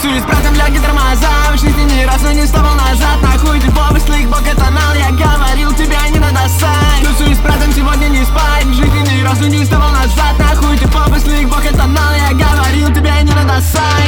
Тусуюсь с братом, лёгкие тормоза. В жизни ни разу не вставал назад. Нахуй ты повыслых, бог это нал. Я говорил, тебя не надо ссать. Тусуюсь с братом, сегодня не спать. В жизни ни разу не вставал назад. Нахуй ты повыслых, бог это нал. Я говорил, тебя не надо ссать.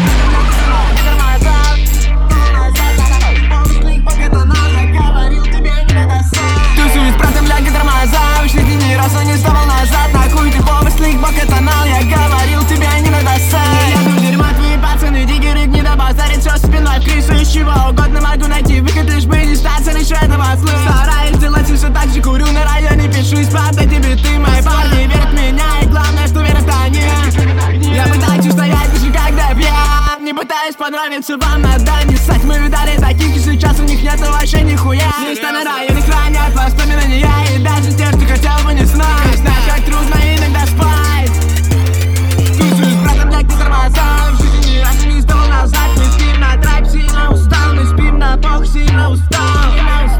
Тусуюсь с братом, лёгкие тормоза. В жизни ни разу не вставал назад. Нахуй ты повыслых, бог это нал. Я говорил, тебя не надо ссать. Я тут дерьмо, твои пацаны, диггеры, не добазарить все спиной в крысу. Из чего угодно могу найти выход, лишь бы не статься лишь этого слыша. Стараюсь делать все так же, курю на районе, пишу из правды тебе ты. Мои парни верят в меня, и главное, что верят они. Я пытаюсь устоять, даже когда пьян. Не пытаюсь понравиться вам, надо не ссать. Мы видали таких, и сейчас у них нет вообще нихуя. Места на районе хранят воспоминания, и даже те, что хотел бы не знать. Знать, как трудно иногда спать. Тусуюсь с братом, блядь, не тормоза. В жизни ни разу не вставал назад. Мы спим на трайп, сильно устал. Мы спим на бог, сильно устал.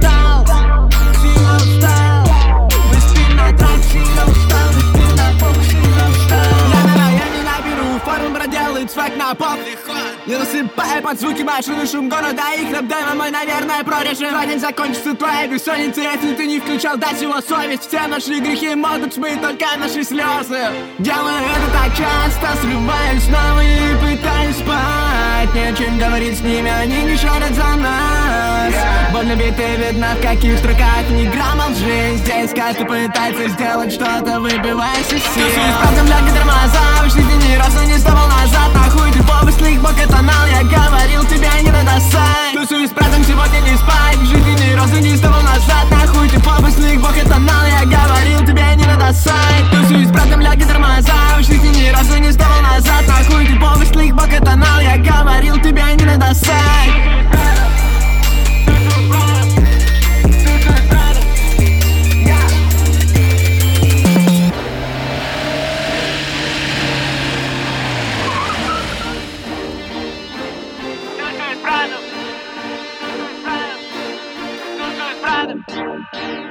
Сильно устал. Мы спим на трайп, сильно устал. Мы спим на бог, сильно устал. Я на районе наберу форму, проделает свек на пол. Не насыпай под звуки машины, шум города. Их рэп-демо мой, наверное, прорежем. День закончится твоей бессонницей, если ты не включал дать его совесть. Все наши грехи могут смыть только наши слезы. Делаю это так часто, срываюсь снова и пытаюсь спать. Не о чем говорить с ними, они не шарят за нас. Больно биты видно, в каких строках ни грамма лжи. Здесь каждый пытается сделать что-то, выбиваясь из сил. Тусуюсь с братом, лёгкие тормоза. В жизни ни разу не вставал назад. Нахуй ты повыслых, бог это нал. Я говорил, тебя не надо ссать. Тусуюсь с братом, сегодня не спать. В жизни ни разу не вставал назад. Нахуй ты повыслых, бог это нал. Я говорил, тебя не надо ссать. Тусуюсь с братом, лёгкие тормоза. В жизни ни разу не вставал назад. Нахуй ты повыслых, бог это нал. Я говорил, тебя не надо ссать. Brother.